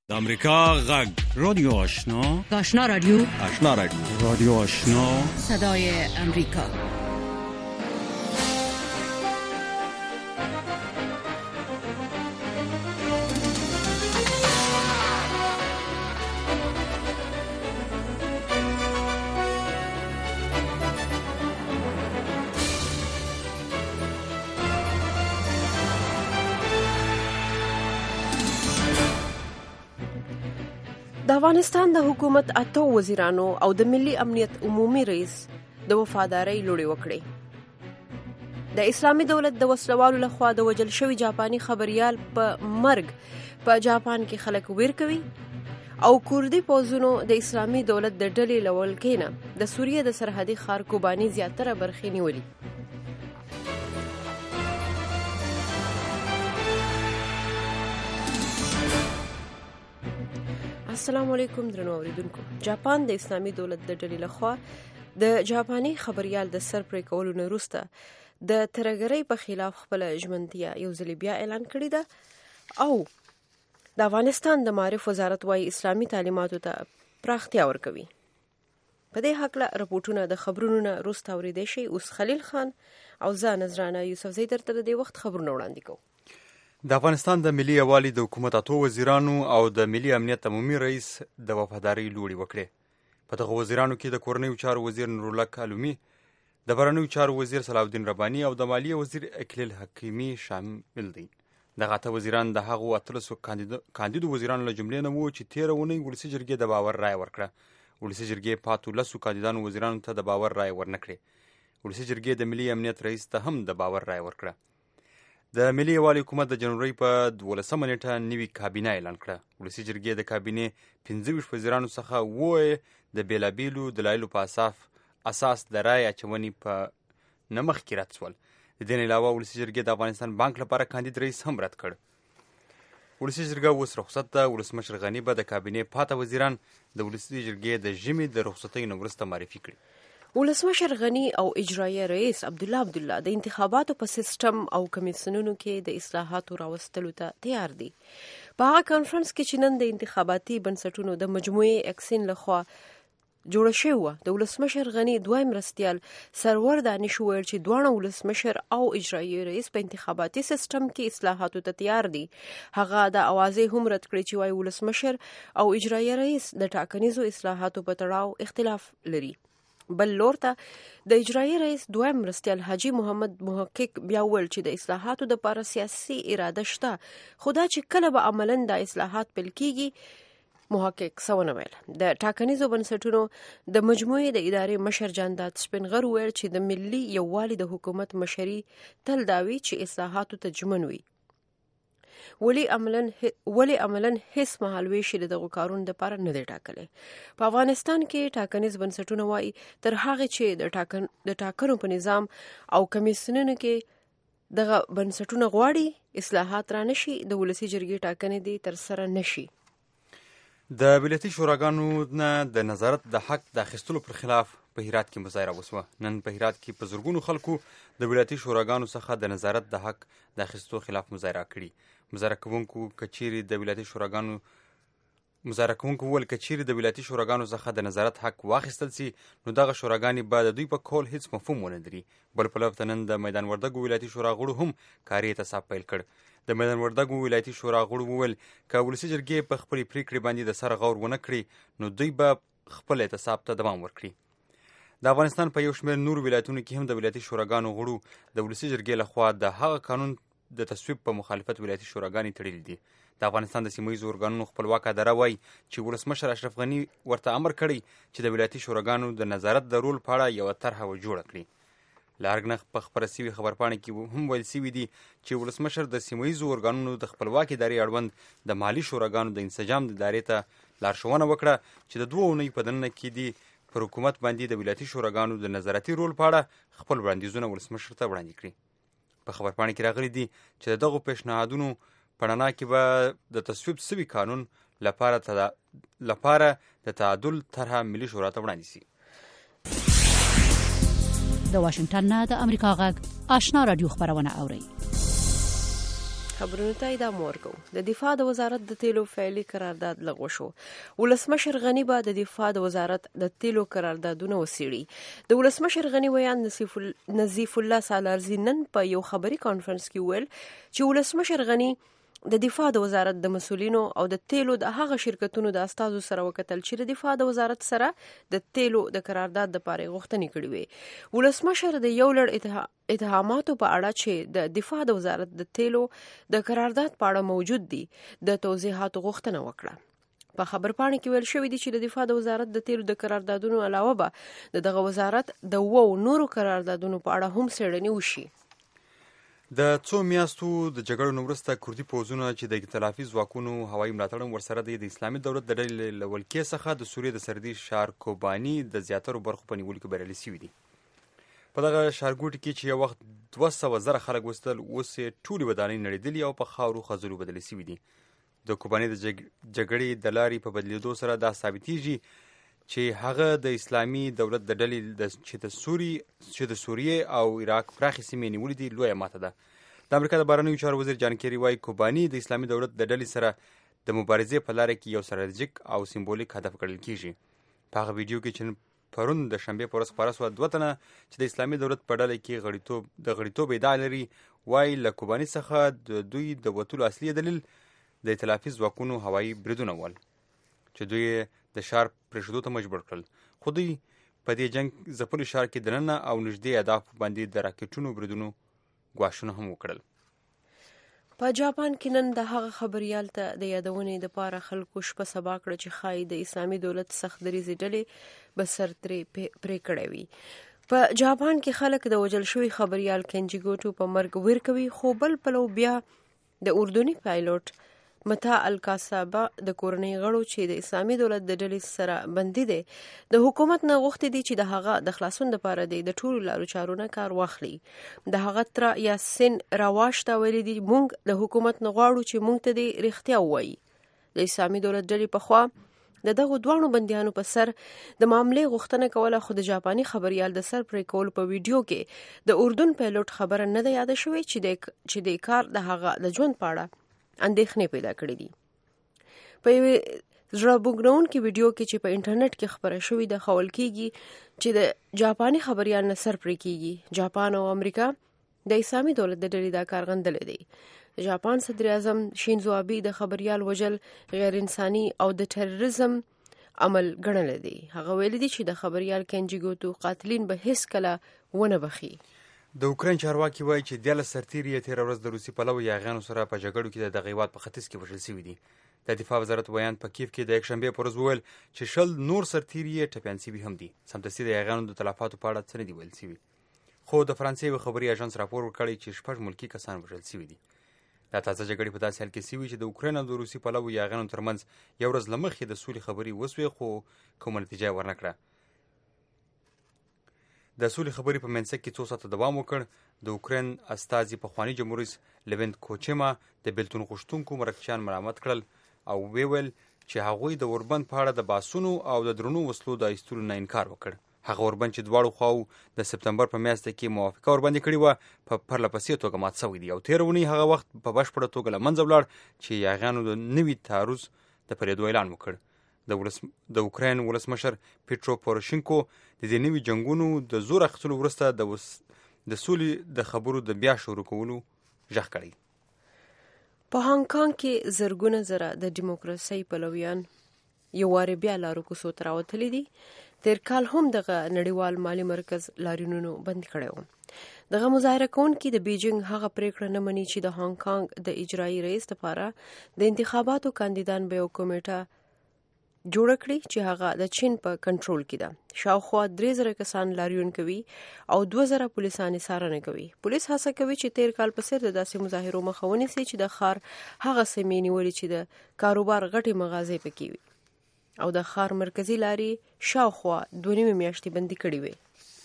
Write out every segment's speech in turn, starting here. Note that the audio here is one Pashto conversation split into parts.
د امریکا غږ رادیو آشنا آشنا رادیو رادیو آشنا صدای امریکا. د افغانستان د حکومت 8 وزیرانو او د ملي امنیت عمومي رئیس د وفادارۍ لوړې وکړې. د اسلامي دولت د وسلوالو لخوا د وژل شوي جاپاني خبريال په مرګ په جاپان کې خلک ویر کوي او کوردي پوځونو د اسلامي دولت د ډلې له ولکې نه د سوریې د سرحدي ښار کوباني زیاتره برخې نیولي. السلام علیکم درنو اوریدونکو. جاپان د اسلامي دولت د ډلې لخوا د جاپاني خبريال د سر پرې کولو نه وروسته د ترهګرۍ په خلاف خپل ژمنتیا یو ځل بیا اعلان کړې ده او د افغانستان د معارف وزارت وايي اسلامي تعلیماتو ته پراختیا ورکوي. په دې هکله رپورټونه د خبرونو نه وروسته اورېدای شي. اوس خلیل خان او زه نذرانه یوسفزۍ درته د دې وخت خبرونه وړاندې کوو. د افغانستان د ملي یوالي د حکومت 8 وزیرانو او د ملي امنیت عمومي رئیس د وفادارۍ لوړې وکړې. په دغه وزیرانو کې د کورنیو چارو وزیر نورالله علومي، د بهرنیو چارو وزیر صلاح الدین رباني او د مالیې وزیر اکلیل حکیمي شامل دي. دغه 8 وزیران د هغو 13 کاندیدو وزیرانو له جملې نه وو چې 13 اونۍ ولسي جرګې د باور رایه ورکړه. ولسي جرګې پاتو 10 کاندیدانو وزیرانو ته د باور رایه ورنکړې. ولسي جرګې د ملي امنیت رئیس ته هم د باور رایه ورکړه. د ملي یوالي حکومت د جنوري په 12 نیټه نوې کابینه اعلان کړه. ولسي جرګې د کابینې 25 وزیرانو څخه 7 د بیلابیلو دلایلو په اساس د رایې اچونې په نمخ کې رد شول. د دې نه علاوه ولسي جرګې د افغانستان بانک لپاره کاندید رئیس هم رد کړ. ولسي جرګه اوس رخصت ده. ولسمشر غني به د کابینې پاته وزیران د ولسي جرګې د ژمي د رخصتۍ نه وروسته معرفي کړي. ولسمشر غني او اجرایه رئیس عبدالله د انتخاباتو په سیستم او کمیسیونونو کې د اصلاحاتو راوستلو ته تیار دي. په هغه کانفرنس کې چې نن د انتخاباتي بنسټونو د مجموعې اکسین لخوا جوړه شوې وه، د ولسمشر غني دویم مرستیال سرور دانش وویل چې دواړه ولسمشر او اجرایه رئیس په انتخاباتي سیستم کې اصلاحاتو ته تیار دي. هغه د اوازې هم رد کړې چې وايي ولسمشر او اجرایه رئیس د ټاکنیزو اصلاحاتو په تړاو اختلاف لري. بل لور ته د اجرایي رئیس دویم مرستیال حاجی محمد محقق بیا وویل چې د اصلاحاتو دپاره سیاسي اراده شته، خو دا چې کله به عملاً د اصلاحات پیل کیږي. محقق څه ونه ویل. د ټاکنیزو بنسټونو د مجموعې د ادارې مشر جانداد سپینغر وویل چې د ملي یووالي د حکومت مشري تل دا وي چې اصلاحاتو ته ژمن وي، ولی عملاً هیڅ مهالویش د دغو کارونو دپاره نه دی ټاکلی. په افغانستان کې ټاکنیز بنسټونه وایي تر هغې چې د ټاکنو په نظام او کمیسیونونو کې دغه بنسټونه غواړي اصلاحات را نشي، د ولسي جرګې ټاکنې دې ترسره نشي. د ولایتي شوراګانو نه د نظارت د حق د اخیستلو پر خلاف په هرات کې مظاهره وسوه. نن په هرات کې په زرګونو خلکو د ولایتي شوراګانو څخه د نظارت د حق د اخیستلو خلاف مظاهره کړې. مظاهره کوونکو وویل کچېرې د ولایتي شوراګانو څخه د نظارت حق واخیستل سي نو دغه شوراګانې به د دوی په قول هیڅ مفهوم ونه لري. بل پلو ته نن د میدان وردګو ولایتي شورا غړو هم کاري اعتصاب پیل کړ. د میدان وردګو ولایتي شورا غړو وویل که ولسي جرګې په خپلې پریکړې باندې د سر غور ونه کړي نو دوی به خپل اعتصاب ته دوام ورکړي. د افغانستان په یو شمېر نورو ولایتونو کې هم د ولایتي شوراګانو غړو د ولسي جرګې لخوا د هغه قانون د تصویب په مخالفت ولایتي شوراګانې تړلې دي. د افغانستان د سیمه ییزو ارګانونو خپلواک اداره وایي چې ولسمشر اشرف غني ورته امر کړی چې د ولایتي شوراګانو د نظارت د رول په اړه یوه طرحه جوړه کړي. له ارګ نه په خپره سوي خبرپاڼې کې هم ویل سوي دي چې ولسمشر د سیمه ییزو ارګانونو د خپلواک ادارې اړوند د مالي شوراګانو د انسجام د ادارې ته لارښوونه وکړه چې د 2 اونیو په دننه کې دي پر حکومت باندې د ولایتي شوراګانو د نظارتي رول په اړه خپل وړاندیزونه ولسمشر ته وړاندې کړي. په خبرپاڼې کې راغلي دي چې دغو پیشنهادونو په رڼا کې به د تصویب سوي قانون لپاره د تعادل طرحه ملي شورا ته وړاندې شي. د واشنگټن نه د امریکا غږ آشنا رادیو خبرونه اوري. خبرونو ته ادامه ورکوو. د دفاع د وزارت د تیلو فعلي قرارداد لغوه شو. ولسمشر غنی به د دفاع د وزارت د تیلو قراردادونه وڅیړي. د ولسمشر غنی ویان نظیف الله سالارزي نن په یو خبري کانفرنس کې ویل چې ولسمشر غنی د دفاع د وزارت د مسولینو او د تیلو د هغه شرکتونو د استازو سره وکتل چې د دفاع د وزارت سره د تیلو د قرارداد د پاره غوښتنې کړې وي. ولسمشر د یو لړ اتهاماتو په اړه چې د دفاع د وزارت د تیلو د قرارداد په اړه موجود دي د توضیحاتو غوښتنه وکړه. په خبرپاڼه کې ویل شوی دی چې د دفاع د وزارت د تیلو د قراردادونو علاوه به دغه وزارت د نورو قراردادونو په اړه هم څېړنې وشي. د څو میاشتو د جګړو وروسته کردي پوځونه چې د ائتلافي ځواکونو هوایي ملاتړ ورسره د اسلامي دولت د ډلې له ولکې څخه د سوریې د سردي ښار کوباني د زیاترو برخو په نیولو کې بریالي شوي دي. په دغه ښارګوټي کې چې یو وخت 200,000 خلک اوسېدل، اوس یې ټولې ودانۍ نړېدلي او په خاورو خځلو بدلې شوي دي. د کوباني د جګړې د لارې په بدلېدو سره دا ثابتېږي چې هغه د اسلامي دولت د ډلې چې د سوریې او عراق پراخې سیمې نیولې دي لویه ماته ده. د امریکا د بهرنیو چارو وزیر جان کیری وایي کوباني د اسلامي دولت د ډلې سره د مبارزې په لاره کې یو ستراتیژیک او سمبولیک هدف ګڼل کېږي. په هغه ویډیو کې چې پرون د شنبې په ورځ خپاره سوه، 2 تنه چې د اسلامي دولت په ډله کې د غړیتوب ادعا لري وایي له کوباني څخه د دوی د وتلو اصلي دلیل د ائتلافي ځواکونو هوایي بریدونه ول چې دوی د ښار پرېښودو ته مجبور کړل. خو دوی په دې جنګ ځپلي ښار کې دننه او نږدې اهدافو باندې د راکټونو بریدونو ګواښونه هم وکړل. په جاپان کې نن د هغه خبریال ته د یادونې دپاره خلکو شپه سبا کړه چې ښایي د اسلامي دولت سخت دریځې ډلې به سر ترې پرې کړی وي. په جاپان کې خلک د وژل شوي خبریال کینجی ګوټو په مرګ ویر کوي، خو بل پلو بیا د اردني پایلوټ متا الکاسابا د کورنۍ غړو چې د اسلامي دولت د ډلې سره بندي دي د حکومت نه غوښتي دي چې د هغه د خلاصون لپاره د ټولو لارو چارو نه کار واخلي. د هغه تر یاسین راواش ته ویلي دي مونږ د حکومت نه غواړو چې مونږ ته د رښتیا ووایي. د اسلامي دولت ډلې په خوا د دغو دوانو بندیانو په سر د معاملې غوښتنه کوله، خو د جاپاني خبریال د سر پرې کولو په ویډیو کې د اردن پایلوټ خبره نه ده یاده شوې چې د کار د هغه د ژوند په اړه اندېښنې پیدا کړې دي. په یوې زړه بوږنونکې ویډیو کې چې په انټرنیټ کې خپره شوې ده ښوول کېږي چې د جاپاني خبریال نه سر پرې کېږي. جاپان او امریکا د اسلامي دولت د ډلې دا کار غندلی دی. جاپان صدر اعظم شینزو آبی د خبریال وژل غیر انساني او د ټیرریزم عمل ګڼلی دی. هغه ویلي دي چې د خبریال کینجی ګوټو قاتلین به هیڅ کله ونه بخي. د اوکراین چارواکي وایي چې 14 سرتیري یې تېره ورځ د روسي پلوه یاغیانو سره په جګړو کې د دغه هېواد په ختیځ کې وژل شوي دي. د دفاع وزارت ویان په کیف کې د یکشنبې په ورځ وویل چې 10 نور سرتیري یې ټپیان شوي هم دي. سمدستي د یاغیانو د تلفاتو په اړه څه نه دي ویل شوي، خو د فرانسې یوه خبري اژانس راپور ورکړی چې 6 ملکي کسان وژل شوي دي. دا تازه جګړې په داسې حال کې شوي چې د اوکراین او د روسي پلوه یاغیانو ترمنځ یو ورځ له مخکې د سولې خبرې وسوې، خو کومه نتیجه یې ورنه کړه. د سولې خبرې په منځ کې 2 ساعته دوام وکړ. د اوکراین استازي پخواني جمهوریت لیوند کوچما د بیلتون غوښتونکو مرکچیان ملامت کړل او ویل چې هغوی د اوربند په اړه د باسونو او د درنو وسلو د ایستلو نه انکار وکړ. هغه اوربند چې دواړو خواو د سپتمبر په میاشت کې موافقه ورباندې کړې وه په پرله پسې توګه مات شوی دی او تېره اونۍ هغه وخت په بشپړه توګه له منځه ولاړ چې یاغیانو د نوي تعرض د پرېدو اعلان وکړ. د اوکراین ولسمشر پیټرو پوروشینکو د دې نوي جنګونو د زور اخیستلو وروسته د سولې د خبرو د بیا شروع کولو غږ کړی. په هانګ کانګ کې زرګونه زره د ډیموکراسۍ پلویان یو وارې بیا لارو کوڅو ته راوتلي دي. تیر کال هم دغه نړیوال مالي مرکز لاریونونو بند کړی و. دغه مظاهره کوونکي د بیجینګ هغه پریکړه نه مني چې د هانګ کانګ د اجرایي رئیس لپاره د انتخاباتو کاندیدان به یو کمیټه جوړ کړي چې هغه د چین په کنټرول کې ده. شاوخوا 3000 کسان لاریون کوي او 2000 پولیسان څارنه کوي. پولیس هڅه کوي چې تیر کال په څیر د داسې مظاهرو مخه ونیسي چې د ښار هغه سیمې نیولې چې د کاروبار غټې مغازې پکې وي او د ښار مرکزی لارې شاوخوا 2.5 میاشتې بندي کړي وي.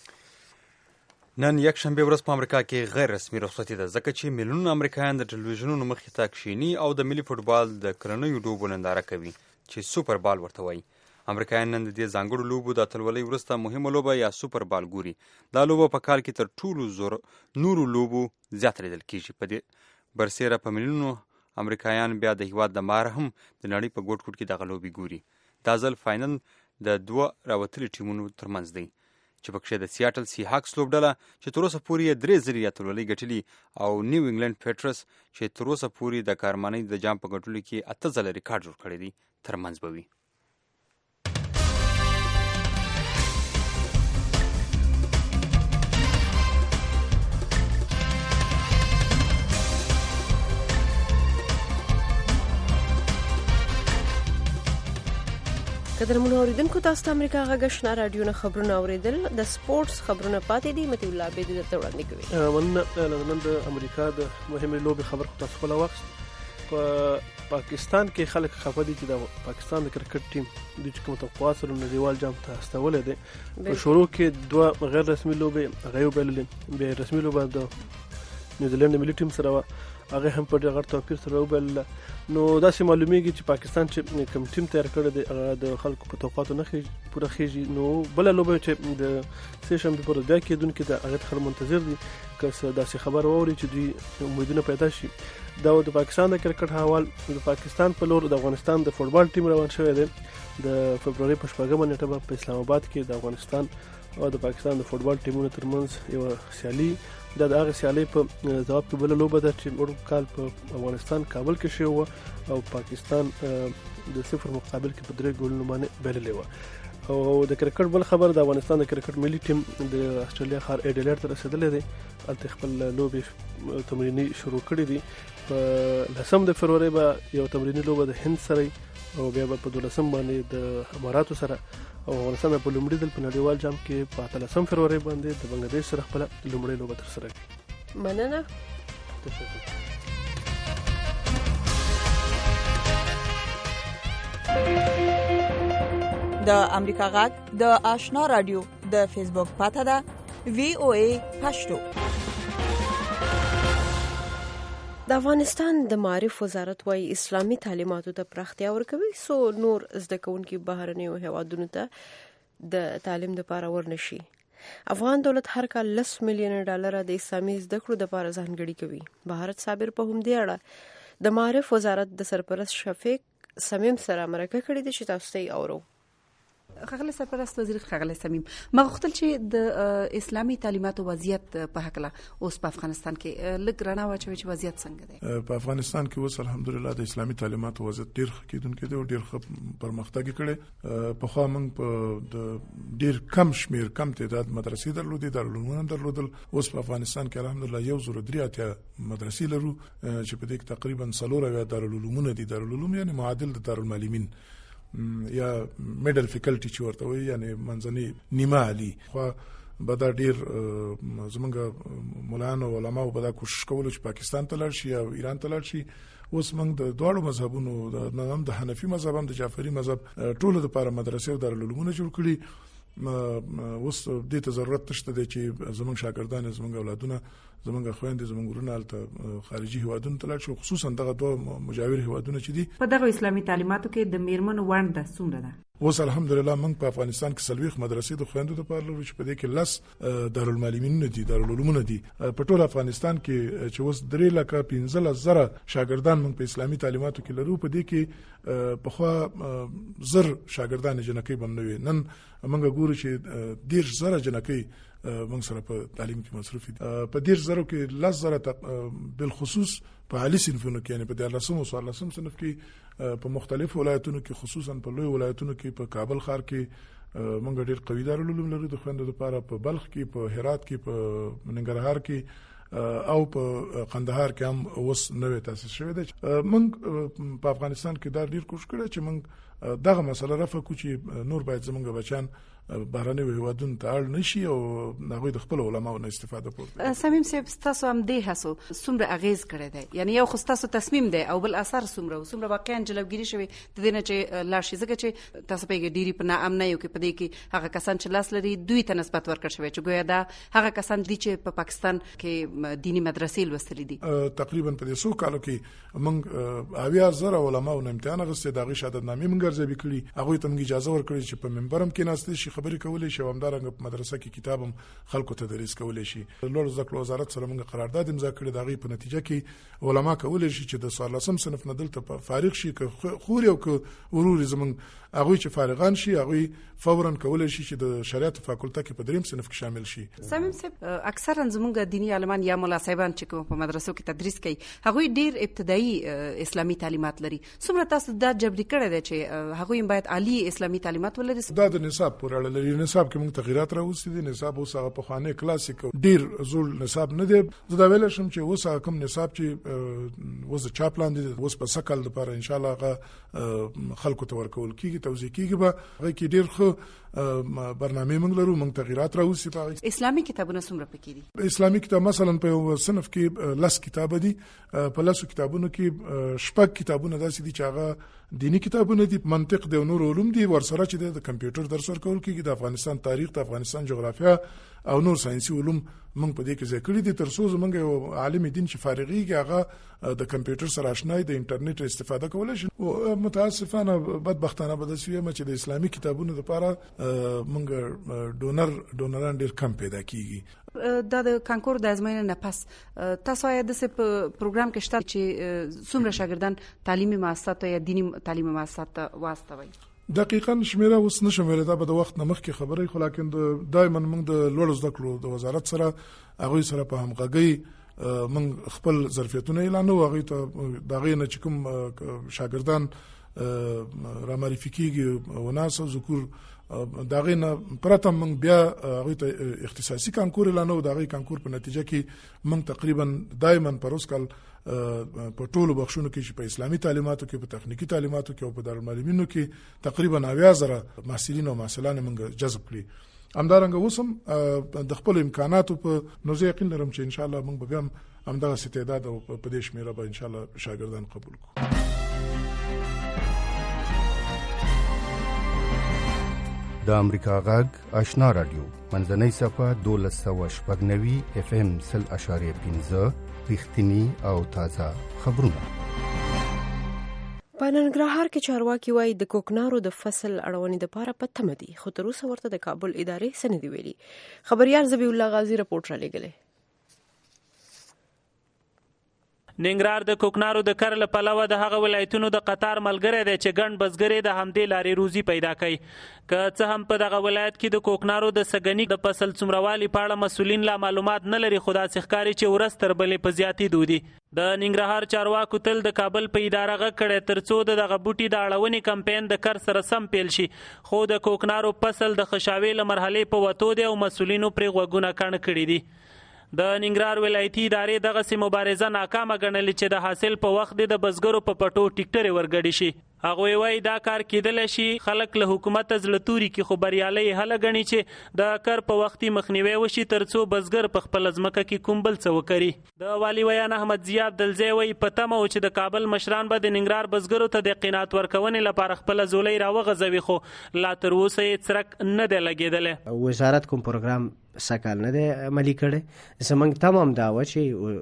نن یکشنبه ورځ په امریکا کې غیر رسمي رخصتي ده، ځکه چې میلیونونه امریکایان د ټلویزیونونو مخې ته کښیني او د ملي فوټبال د کلنیو لوبو ننداره کوي چې سوپر بال ورته وایي. امریکایان نن د دې ځانګړو لوبو د اتلولۍ وروسته مهمه لوبه یا سوپر بال ګوري. دا لوبه په کال کې تر ټولو نورو لوبو زیات لیدل کېږي. برسیره په میلیونونو امریکایان بیا د هیواد د مار هم د نړۍ په ګوټ ګوټ کې دغه لوبې ګوري. دا ځل فاینل د 2 راوتلي ټیمونو ترمنځ دی چې پکښې د سیاټل سی هاکس لوبډله چې تر اوسه پورې یې 3 ځلې اتلولۍ ګټلي او نیو انګلند پیټرس چې تر اوسه پورې د کارمانۍ د جام په ګټلو کې 8 ځله ریکارډ جوړ کړی دی ترمنځ به وي. قدرمنو اوریدونکو تاسو ته امریکا غږ آشنا رادیو نه خبرونه اوریدل. د سپورتس خبرونه پاتې دي. متي الله عبید درته وړاندې کوي. نن د امریکا د مهمه لوبې خبر خو تاسو خپل وخت په پاکستان کې خلک خبرې دي چې د پاکستان د کرکټ ټیم د کوم توقعات سره نړیوال جام ته استولې دي. په شروع کې 2 غیر رسمي لوبې غیو بللې، به رسمي لوبه د نیوزیلند ملي ټیم سره هغه هم په ډېر توپیر سره وبل. نو داسې معلومیږي چې پاکستان چې کوم ټیم تیار کړی دی هغه د خلکو په توقعاتو نه پوره خېږي. نو بل لوبه چې د سیشن په پوره ځای کې دونکو د هغه خلک منتظر دي که داسې خبر ووري چې دوی امیدونه پیدا شي. دا د پاکستان د کرکټ حوال د پاکستان په لور د افغانستان د فوټبال ټیم روان شوی دی. د فبرवरी په 4 نیټه په اسلام آباد کې د افغانستان او د پاکستان د فوټبال ټیمونو ترمنځ یو سیالي د هغه سیالي په ځواب کې بل لوبه ده چې ورو کال په افغانستان کابل کې شوی و او پاکستان د 0 مقابل کې په 3 ګولونو باندې بللې و. او د کرکټ بل خبر د افغانستان د کرکټ ملي ټیم د استرالیا ښار ایډلېټ ته رسیدلی دی. هلته خپل لوبې تمریني شروع کړي دي. په 10 فبرवरी به یو تمریني لوبه د هند سره او بیا په 12 باندې د اماراتو سره او افغانستان په لومړي ځل په نړیوال جام کې په 13 فبرवरी باندې د بنگلاديش سره خپل لومړی لوبه ترسره کړي. مننه. د امریکا غږ د آشنا رادیو د فیسبوک پاته ده VOA پښتو. د افغانستان د معارف وزارت وايي اسلامي تعلیماتو ته پراختیا ورکوي سو نور زده کوونکي بهرنیو هیوادونو ته د تعلیم لپاره ورنشي. افغان دولت هر کال $10 میلیون د اسلامي زده کړو لپاره ځانګړي کوي. بهارت صابر په همدې اړه د معارف وزارت د سرپرست شفیق سمیم سره مرکه کړې ده چې تاسو ته اورو. خغله سرپرست وزیر خغله سمیم ما غوښتل چې د اسلامي تعلیماتو وضعیت په حق له اوس په افغانستان کې لږ رڼا واچوي چې وضعیت څنګه دی. په افغانستان کې اوس الحمدلله د اسلامي تعلیماتو وضعیت ډیر ښه کېدونکی دی او ډیر ښه پرمختګ کړي. په خو موږ په د ډیر کم شمیر کم تعداد مدرسې درلودې، دارالعلومونه درلودل. اوس په افغانستان کې الحمدلله 103 مدرسې لرو چې په دې کې تقریبا 4 دارالعلومونه دي. دارالعلوم یعنی معادل د دارالمعلمین یا میډل فیکلټی چې ورته وایي، یعنی منځنی نیمه عالی. خو به دا ډیر زمونږ مولانو علماو به دا کوشش کولو چې پاکستان ته لاړ شي او ایران ته لاړ شي. اوس موږ د دواړو مذهبونو د حنفي مذهب هم د جعفری مذهب ټولو لپاره مدرسې او دارالعلومونه جوړ کړي. اوس دې ته ضرورت نشته دی چې زمونږ شاګردان، زمونږ اولادونه، زمونږ خويندې، زمونږ ورونه هلته خارجي هیوادونو ته لاړ شي، خصوصا دغه 2 مجاور هیوادونه چې دي. په دغه اسلامي تعلیماتو کې د میرمنو ونډه څومره ده؟ اوس الحمدلله موږ په افغانستان کې 40 مدرسې د خويندو لپاره لرو چې په دې کې 10 دارالمعلمین دي، دارالعلومونه دي. په ټول افغانستان کې چې اوس 3,15,000 شاګردان موږ په اسلامي تعلیماتو کې لرو. په دې کې په خوا 1000 شاګردان جنکۍ بنوي. نن موږ ګورو چې 10,000 جنکۍ موږ سره په تعلیم کې مصروف دي. په 10,000 کې 10,000 بالخصوص په عالی صنفونو کې، یعنی په 13 او 14 صنف کې په مختلفو ولایتونو کې، خصوصا په لوی ولایتونو کې په کابل ښار کې موږ ډېر قوي دارالعلوم لرو د خويندو لپاره. په بلخ کې، په هرات کې، په ننګرهار کې او په قندهار کې هم اوس نوې تاسیس شوې ده. موږ په افغانستان کې دا ډېر کوشش کړی چې موږ دغه مسله رفع کړو چې نور باید زموږ بچیان بهرنیو هیوادونو ته اړ نشي او هغوی د خپل علماو نه استفاده وکړي. سمیم صاحب تاسو هم دې هڅو څومره اغیز کړی دی؟ یعنی یو خو تاسو تصمیم دی او بل اثر څومره واقعا جلوګیری شوی د دې نه چې لا شي ځکه چې تاسو په ډیری په ناامنۍ کې په دې کې هغه کسان چې لاس لري دوی ته نسبت ورکړ شوی چې ګویا دا هغه کسان دي چې په پاکستان کې دینی مدرسې لوستلې دي. تقریبا په دې 100 کالو کې موږ 80,000 علماو نه امتحان غوښتي، دغه شهادت نامې موږ ارزیابي کړي. هغه ته موږ اجازه ورکړي چې په منبرم کې ناست شي، خبرې کولې شي او همدارنګه په مدرسه کې کتاب هم خلکو ته تدریس کولای شي. لوړ زده کړو وزارت سره موږ قرارداد امضا کړی د هغې په نتیجه کې علما کولای شي چې د 14 صنف نه دلته فارغ شي که خوري او که وروري زموږ هغوی چې فارغان شي هغوی فورا کولای شي چې د شریعت فاکولټه کې په دریم صنف کې شامل شي. سمیم صاحب اکثرا زموږ دینی عالمان یا ملا صاحبان چې کوم په مدرسو کې تدریس کوي هغوی ډیر ابتدایي اسلامي تعلیمات لري. څومره تاسو دا جبري کړی دی چې هغوی باید عالی اسلامي تعلیمات ولري؟ دا د نصاب پورې اړه لري. نصاب کې موږ تغیرات راوستي دي. نصاب اوس هغه پخوانی کلاسیک ډیر زول نصاب نه دی. زه دا ویل شم چې اوس هغه کوم نصاب چې اوس چاپ لاندې دی اوس په سکل لپاره ان شاء الله هغه خلکو ته ورکول کیږي توزیع کیږي به هغه کې ډیر ښه برنامه موږ لرو. موږ تغیرات راوستي. په اسلامي کتابونه څومره پکې دي؟ اسلامي کتاب مثلا په یو صنف کې 10 کتاب دي. په 10 کتابونو کې 6 کتابونه داسې دي چې هغه دینی کتابونه دي، منطق دی او نور علوم دي، ورسره چې د کمپیوټر درس ورکول کیږي، د افغانستان تاریخ، د افغانستان جغرافیا او نور ساينسي علوم موږ په دې کې ذکر کړی دي. تر څو زمونږ یو عالم دین چې فارغيږي هغه د کمپیوټر سره آشنای د انټرنیټ استفاده کولای شي. متاسفانه بدبختانه بدسویه چې د اسلامي کتابونو لپاره موږ ډونران ډیر کم پیدا کیږي. دا د کانکور د ازموینې نه پس تاسو آیا د پروګرام کې شته چې څومره شاګردان تعلیمي مؤسسات یا دینی تعلیمي مؤسسات واستوي؟ دقیقاً شمیره اوس نشم ویل، دا به د وخت نمخ کې خبرې، خو لکن دایما موږ د لوړ زده کړو د وزارت سره هغه سره په همغږي موږ خپل ظرفیتونه اعلانو. هغه ته دا غي نه چې کوم شاګردان را معرفي کیږي وناس ذکر دا غي نه پرته موږ بیا هغه ته اختصاصي کانکور اعلانو. دا غي کانکور په نتیجه کې موږ تقریبا دایما پروسکل په ټولو بخښونو کې چې په اسلامي تعلیماتو کې، په تخنیکی تعلیماتو کې او په دارالمعلمینو کې تقریبا 90,000 محصلین او محصلان موږ جذب کړي. همدارنګه اوسم د خپل امکاناتو په نوزه یقین لرم چې ان شاء الله موږ به هم همدغه استعداد او په دې شمیره به ان شاء الله شاګردان قبول کړو. د امریکا غږ آشنا رادیو منځنۍ صفحه 1290 FM 0.5 رښتینی او تازه خبرونه. په ننګرهار کې چارواکي وایي د کوکنارو د فصل اړونې لپاره په تمه دي، خو تر اوسه ورته د کابل ادارې څه نه دي ویلي. خبريال ذبیح الله غازی رپورټ را لېږلی. ننګرهار د کوکنارو د کر له پلوه د هغه ولایتونو د قطار ملګری دی چې ګڼ بزګرې د همدې لارې روزي پیدا کوي. که څه هم په دغه ولایت کې د کوکنارو د سګنی د فصل څومروالي په اړه مسؤلین لا معلومات نه لري، خو داسې ښکاري چې ورځ تر بلې په زیاتېدو دي. د ننګرهار چارواکو تل د کابل په اداره غږ کړی تر څو د دغه بوټي د اړونې کمپاین د کر سره سم پیل شي، خو د کوکنارو فصل د خشاوې له مرحلې په وتو دی او مسؤلینو پرې غوږونه کڼ کړي دي. د ننګرهار ولایتي ادارې دغسې مبارزه ناکامه ګڼلې چې د حاصل په وخت د بزګرو په پټو ټیکټرې ورګډې شي. هغوی وایي دا کار کېدلی شي خلک له حکومت زړه توري کې، خو بریالی هله ګڼي چې د کر په وختي مخنیوی وشي تر څو بزګر په خپله ځمکه کې کوم بل څه وکړي. د والي ویان احمد ضیا عبدالزی وایي په تمه و چې د کابل مشران به د ننګرهار بزګرو ته د قناعت ورکونې لپاره خپله ځولۍ راوغځوي، خو لا تر اوسه یې څرک نه دی لګېدلی. وزارت کوم پروګرام سکال نه دی عملي کړی. زموږ تمام دا و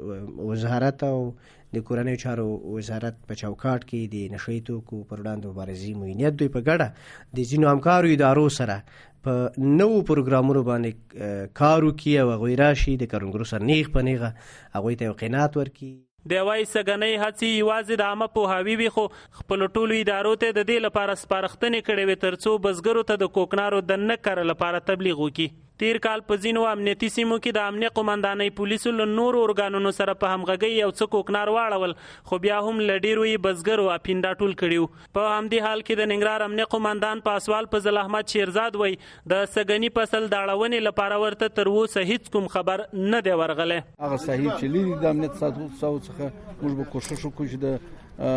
چې وزارت او د کورنۍ چارو وزارت په چوکاټ کې د نشهیي توکو پر وړاندې مبارزې موینیت دوی په ګډه د ځینو همکارو ادارو سره په نوو پروګرامونو باندې کار وکړي او هغوی راشي د کروندګرو سره نیغ په نیغه هغوی ته یو قناعت ورکړي. د وای سګنۍ هڅې یوازې د عامه پوهاوي وي، خو خپلو ټولو ادارو ته د دې لپاره سپارښتنې کړې وې تر څو بزګرو ته د کوکنارو د نه کر لپاره تبلیغ وکړي. تیر کال په ځینو امنیتي سیمو کې د امنیه قومندانۍ پولیسو له نورو ارګانونو سره په همغږۍ یو څه کوکنار واړول، خو بیا هم له ډېرو یې بزګرو اپیندا ټول کړي وو. په همدې حال کې د ننګرهار امنیه قومندان پاسوال فضل احمد شیرزاد وایي د سګني فصل د اړونې لپاره ورته تر اوسه هیڅ کوم خبر نه دی ورغلی. هغه صحیح چې لري د امنیت ساتلو څخه موږ به کوشش وکړو چې د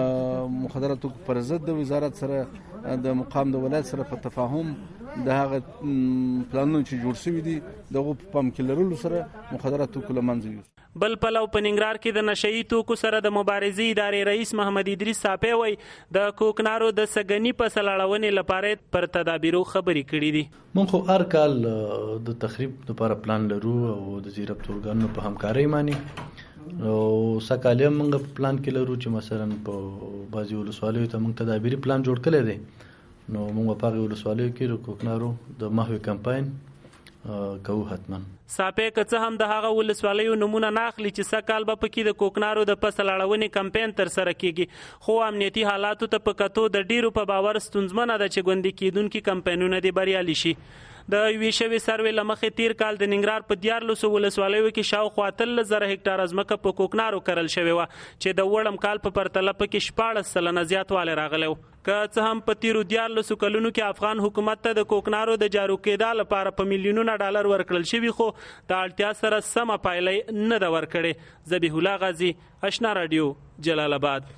مخدراتو پر ضد د وزارت سره د مقام د ولایت سره په تفاهم د هغه پلانونه چې جوړ شوي دي دغه په پام کې لرلو سره مخدراتو له منځه یوسو. بل پلو په ننګرهار کې د نشهیي توکو سره د مبارزې ادارې رئیس محمد ادریس صافی وایي د کوکنارو د سګني فصل اړونې لپاره پر تدابیرو خبرې کړي دي. موږ خو هر کال د تخریب لپاره پلان لرو او د ضرورت ارګانونو په همکارۍ باندې او سکاله موږ پلان کې لرو چې مثلا په بازي ولسوالیو ته موږ تدابیري پلان جوړ کړی دی نو موږ په هغه ولسوالیو کې د کوکنارو د محوي کمپاین کوو حتما. ساپې که څه هم د هغه ولسوالیو نمونه نه اخلي چې سږ به پکې د کوکنارو د فصل اړونې کمپاین ترسره کیږي، خو امنیتي حالاتو ته په کتو د ډیرو په باور ستونزمنه ده چې ګوندې کیدونکي کمپاینونه دې بریالي شي. د یوې شوې سروې له مخې تیر کال د ننګرهار په 14 ولسوالیو کې شاوخوا 13,000 هکټاره ځمکه په کوکنارو کرل شوې وه چې د وړم کال په پرتله پکې 14% زیاتوالی راغلی و. که څه هم په تیرو 14 کلونو کې افغان حکومت ته د کوکنارو د جارو کېدا لپاره په میلیونونه ډالر ورکړل شوي، خو د اړتیا سره سمه پایله نه ده ورکړې. ذبیح الله غازی، آشنا رادیو، جلال آباد.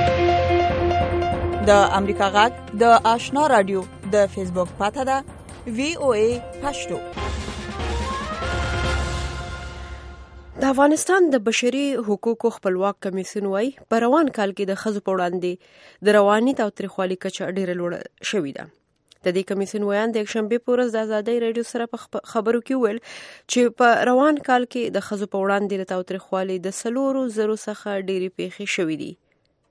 د امریکا غږ د آشنا رادیو د فیسبوک پاته ده VOA پښتو. د افغانستان د بشري حقوقو خپلواک کمیسیون وايي په روان کال کې د ښځو په وړاندې د رواني تاوتریخوالي کچه ډېره لوړه شوې ده. د دې کمیسیون ویان د یکشنبې په ورځ د ازادۍ راډیو سره په خبرو کې ویل چې په روان کال کې د ښځو په وړاندې د تاوتریخوالي د 4,000 څخه ډېرې پیښې شوې دي.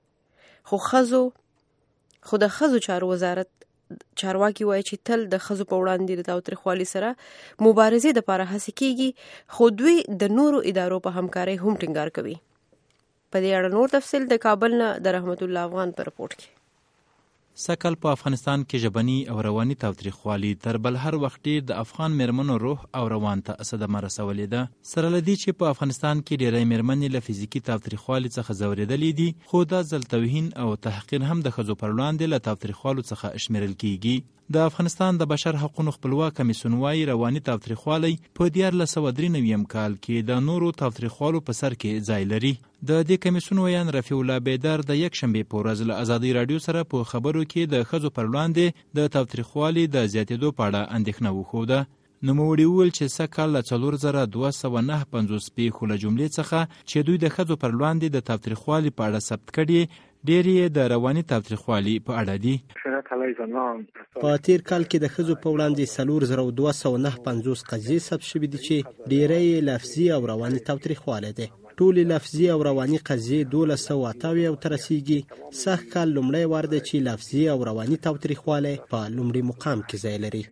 خو د ښځو چارو وزارت چارواکي وایي چې تل د ښځو په وړاندې د تاوتریخوالي سره مبارزې دپاره هڅې کیږي، خو دوی د نورو ادارو په همکارۍ هم ټینګار کوي. په دې اړه نور تفصیل د کابل نه د رحمت الله افغان په رپورټ کې. سکل په افغانستان کې ژبني او رواني تاوتریخوالي تر بل هر وخت د افغان میرمنو روح او روان ته صدمه رسولې ده. سره له دې چې په افغانستان کې ډېری میرمنې له فزیکي تاوتریخوالي څخه ځورېدلې دي، خو دا ځل توهین او تحقیر هم د ښځو پر وړاندې له تاوتریخوالو څخه شمیرل کیږي. د افغانستان د بشر حقوقو خپلواک کمیسیون وايي رواني تاوتریخوالی په 1493 کال کې د نورو تاوتریخوالو په سر کې ځای لري. د دې کمیسیون ویان رفیع الله بیدر د یکشنبې په ورځ له ازادۍ راډیو سره په خبرو کې د ښځو پر وړاندې د تاوتریخوالي د زیاتېدو په اړه اندېښنه وښوده. نوموړي وویل چې سږ کال له 4259 پیښو له جملې څخه چې دوی د ښځو پر وړاندې د تاوتریخوالي په اړه ثبت کړي، ډېرې د رواني تاوتریخوالي په اړه دي. په تیر کال کې د ښځو په وړاندې 4259 قضیې ثبت شوي دي چې ډېری لفظي او رواني تاوتریخوالی دی. ټولې لفظي او رواني قضیې 1288 ته رسیږي. سږ کال لومړی وار دی چې لفظي او رواني تاوتریخوالی په لومړي مقام کې ځای لري.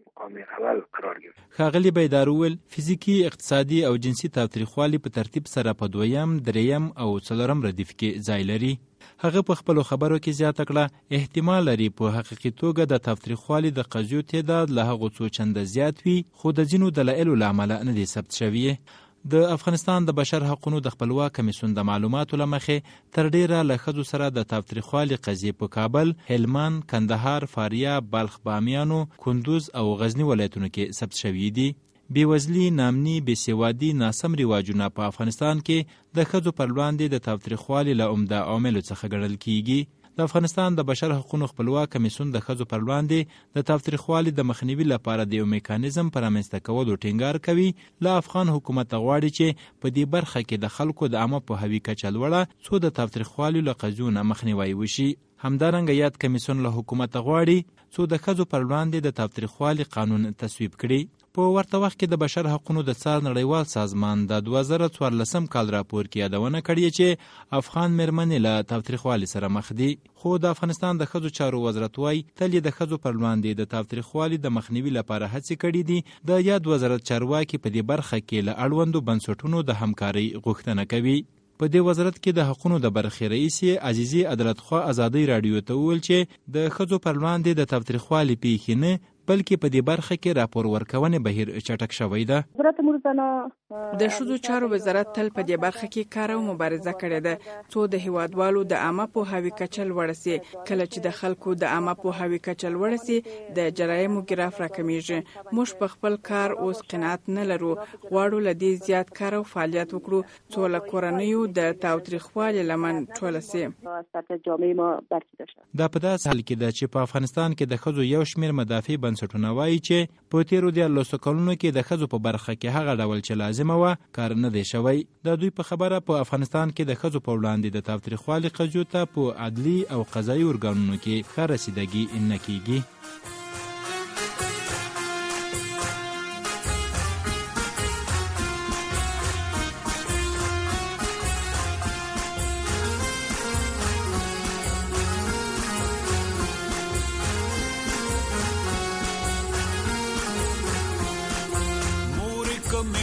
ښاغلي بیدار وویل فزیکي، اقتصادي او جنسي تاوتریخوالي په ترتیب سره په 2م، 3م او 4م ردیف کې ځای لري. هغه په خپلو خبرو کې زیاته کړه احتمال لري په حقیقي توګه د تاوتریخوالي د قضیو تعداد له هغو څو چنده زیات وي، خو د ځینو دلایلو له امله نه دی ثبت شوی. د افغانستان د بشر حقوقو د خپلواک کمیسیون د معلوماتو له مخې تر ډیره له ښځو سره د تاوتریخوالي قضیې په کابل، هلمند، کندهار، فاریاب، بلخ، بامیانو، کندوز او غزني ولایتونو کې ثبت شوي دي. بېوزلي، نامني، بېسوادي، ناسم رواجونه په افغانستان کې د ښځو پر وړاندې د تاوتریخوالي له عمده عواملو څخه ګڼل کیږي. د افغانستان د بشر حقوقو خپلواک کمیسیون د ښځو پر وړاندې د تاوتریخوالي د مخنیوي لپاره د یو میکانیزم پر رامنځته کولو ټینګار کوي. له افغان حکومت غواړي چې په دې برخه کې د خلکو د عامه پوهاوي کچه لوړه څو د تاوتریخوالي له قضیو نه مخنیوی وشي. همدارنګه یاد کمیسیون له حکومت غواړي څو د ښځو پر وړاندې د تاوتریخوالي قانون تصویب کړي. په ورته وخت کې د بشر حقوقو د څار نړیوال سازمان د 2014 کال راپور کې یادونه کړې چې افغان میرمنې له تاوتریخوالي سره مخ دي. خو د افغانستان د ښځو چارو وزارت وايي تل د ښځو پر وړاندې د تاوتریخوالي د مخنیوي لپاره هڅې کړې دي. د یاد وزارت چارواکي په دې برخه کې له اړوندو بنسټونو د همکارۍ غوښتنه کوي. په دې وزارت کې د حقوقو د برخې رئیس عزیزي عدالتخوا ازادۍ راډیو ته وویل چې د ښځو پر وړاندې د تاوتریخوالي پیښې نه بلکې په دې برخه کې راپور ورکونې بهیر چټک شوی ده. د ښځو چارو وزارت تل په دې برخه کې کار او مبارزه کړې ده څو د هیوادوالو د عامه پوهاوي کچه لوړه سي. کله چې د خلکو د عامه پوهاوي کچه لوړه سي د جرایمو ګراف راکمیږي. موږ په خپل کار اوس قناعت نه لرو، غواړو له دې زیات کار او فعالیت وکړو څو له کورنیو د تاوتریخوالي لمن ټوله سي. دا په داسې حال کې ده چې په افغانستان کې د ښځو یو شمېر مدافع بنسټونه وایي چې په تیرو 14 کلونو کې د ښځو په برخه کې هغه ډول چې لازمه وه کار نه دی شوی. د دوی په خبره په افغانستان کې د ښځو په وړاندې د تاوتریخوالي قضیو ته په عدلي او قضایي ارګانونو کې ښه رسیدګي نه کیږي.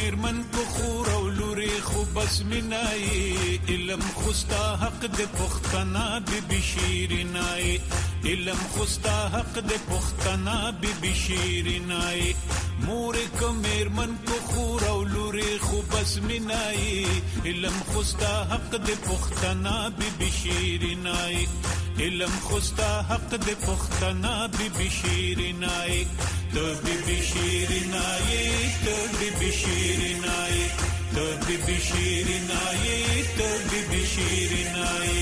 میرمن کو خور او لوري خو بس منای علم خوستا حق د پختنا بی شیرینای علم خوستا حق د پختنا بی شیرینای مور کو میرمن کو خور او لوري خو بس منای علم خوستا حق د پختنا بی شیرینای علم خوستا حق د پختنا بی شیرینای تو بی شیرینای تو بی شیرینای تو بی شیرینای تو بی شیرینای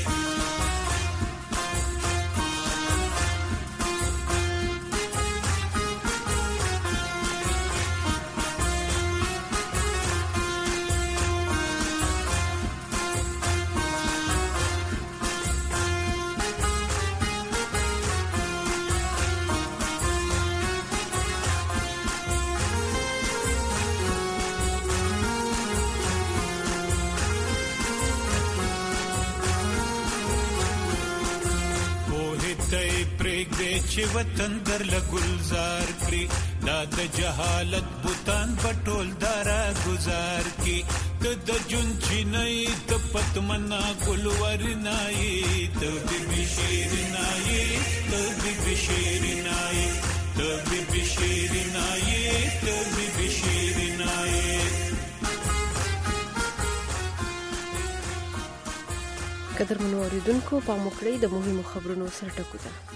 چې وطن در لګلزار کړی دا د جهالت بوتان پټول دارا گزار کی ته د جون چینای ته پتمنا ګلور نای ته بی شیرینای ته بی شیرینای ته بی شیرینای ته بی شیرینای قدرمنو اوریدونکو په موکړی د مهمو خبرونو سره ټکو ده.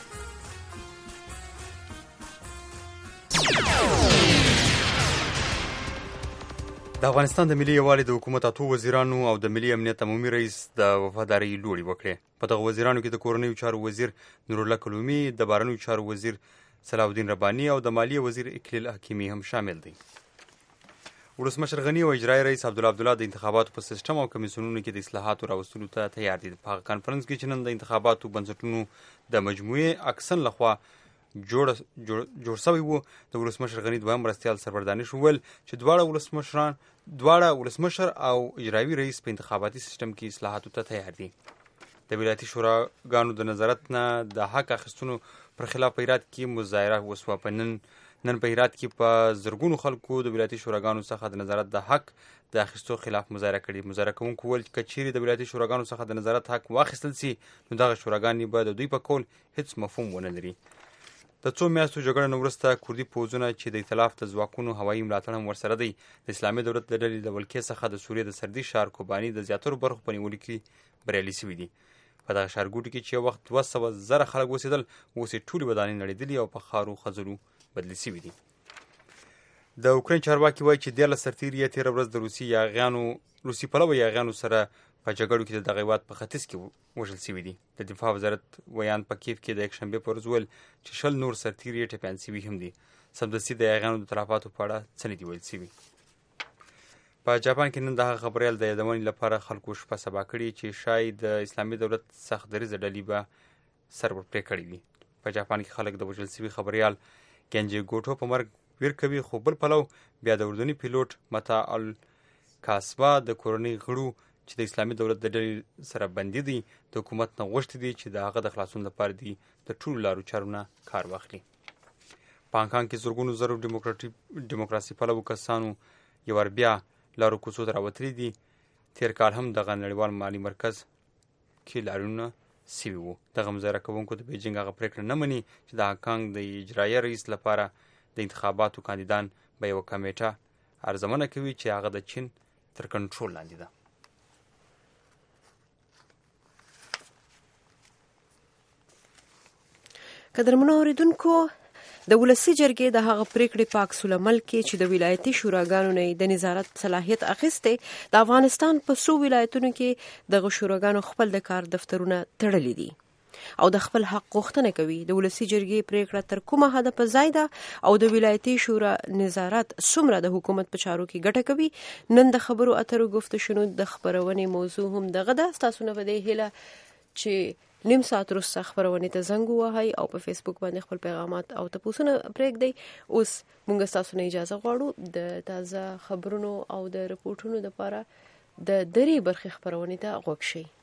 د افغانستان د ملي یووالي د حکومت اتو وزیرانو او د ملي امنیت عمومي رئیس د وفادارۍ لوړې وکړې. په دغه وزیرانو کې د کورنیو چارو وزیر نورالله کلومي، د بهرنیو چارو وزیر صلاح الدین رباني او د مالیې وزیر اکلیل حکیمي هم شامل دي. ولسمشر غني او اجرایي رئیس عبدالله د انتخاباتو په سیستم او کمیسیونونو کې د اصلاحاتو راوستلو ته تیار دي. په هغه کانفرنس کې چې نن د انتخاباتو بنسټونو د مجموعې اکسن لخوا جوړ شوی وو، د ولسمشر غني دویم مرستیال سرور دانش وویل چې دواړه ولسمشر او اجرایي رئیس په انتخاباتي سیستم کې اصلاحاتو ته تیار دي. د ولایتي شوراګانو د نظارت نه د حق اخیستنو پر خلاف په هرات کې مظاهره وسوه. نن په هرات کې په زرګونو خلکو د ولایتي شوراګانو څخه د نظارت د حق د اخیستو خلاف مظاهره کړې. مظاهره کوونکو وویل چې که چیرې د ولایتي شوراګانو څخه د نظارت حق واخیستل سي نو دغه شوراګانې به د دوی په قول هیڅ مفهوم ونه لري. د څو میاشتو جګړې نه وروسته کردي پوځونه چې د ائتلاف د ځواکونو هوایي ملاتړ هم ورسره دی، د اسلامي دولت د ډلې د ولکې څخه د سوریې د سردي ښار کوباني د زیاترو برخو په نیولو کې بریالي شوي دي. په دغه ښارګوټي کې چې یو وخت 200,000 خلک اوسېدل، اوس یې ټولې ودانۍ نړېدلي او په خارو خځلو بدلې شوي دي. د اوکراین چارواکي وایي چې 13 سرتیري یې تېره ورځ د روسي پلوه یاغیانو سره په جګړو کې د دغه هېواد په ختیځ کې وژل شوي دي. د دفاع وزارت ویان په کیف کې د یکشنبې په ورځ وویل چې 20 نور سرتیري یې ټپیان شوي هم دي. سمدستي د یاغیانو د تلفاتو په اړه څه نه دي ویل شوي. په جاپان کې نن د هغه خبریال د یادونې لپاره خلکو شپه سبا کړې چې شاید د اسلامي دولت سخت دریځه ډلې به سر ورپرې کړی وي. په جاپان کې خلک د وژل شوي خبریال ګنجي ګوټو په مرګ ویر کوي، خو بل پلو بیا د اردني پیلوټ متا الکاسبا د کورنۍ غړو چې د اسلامي دولت د ډلې سره بندي دي د حکومت نه غوښتي دي چې د هغه د خلاصون لپاره دي د ټولو لارو چارو نه کار واخلي. په هانګ کانګ کې زرګونو زرو دیموکراسي پلوو کسانو یو وار بیا لارو کوڅو ته راوتلي دي. تېر کال هم دغه نړیوال مالي مرکز کې لاریونونه شوي وو. دغه مظاهره کوونکو د بیجینګ هغه پرېکړه نه مني چې د هانګ کانګ د اجرایي رئیس لپاره د انتخاباتو کاندیدان به یوه کمیټه ارزونه کوي چې هغه د چین تر کنټرول لاندې ده. قدرمنو اوریدونکو، د ولسي جرګې د هغه پریکړې په عکس العمل کې چې د ولایتي شوراګانو نه د نظارت صلاحیت اخیسته، د افغانستان په څو ولایتونو کې دغه شوراګانو خپل د کار دفترونه تړلي دي او د خپل حق غوښتنه کوي. د ولسي جرګې پریکړه تر کومه حده په ځای ده او د ولایتي شورا نظارت څومره د حکومت په چارو کې ګټه کوي؟ نن د خبرو اترو گفتشنو د خبرونې موضوع هم دغه ده. تاسو نه بده هله چې نیم ساعت وروسته خبرونې ته زنګ ووهئ او په فیسبوک باندې خپل پیغامات او تپوسونه پرېږدئ. اوس موږ ستاسو نه اجازه غواړو د تازه خبرونو او د رپورټونو لپاره د درې برخې خبرونې ته غوږ شئ.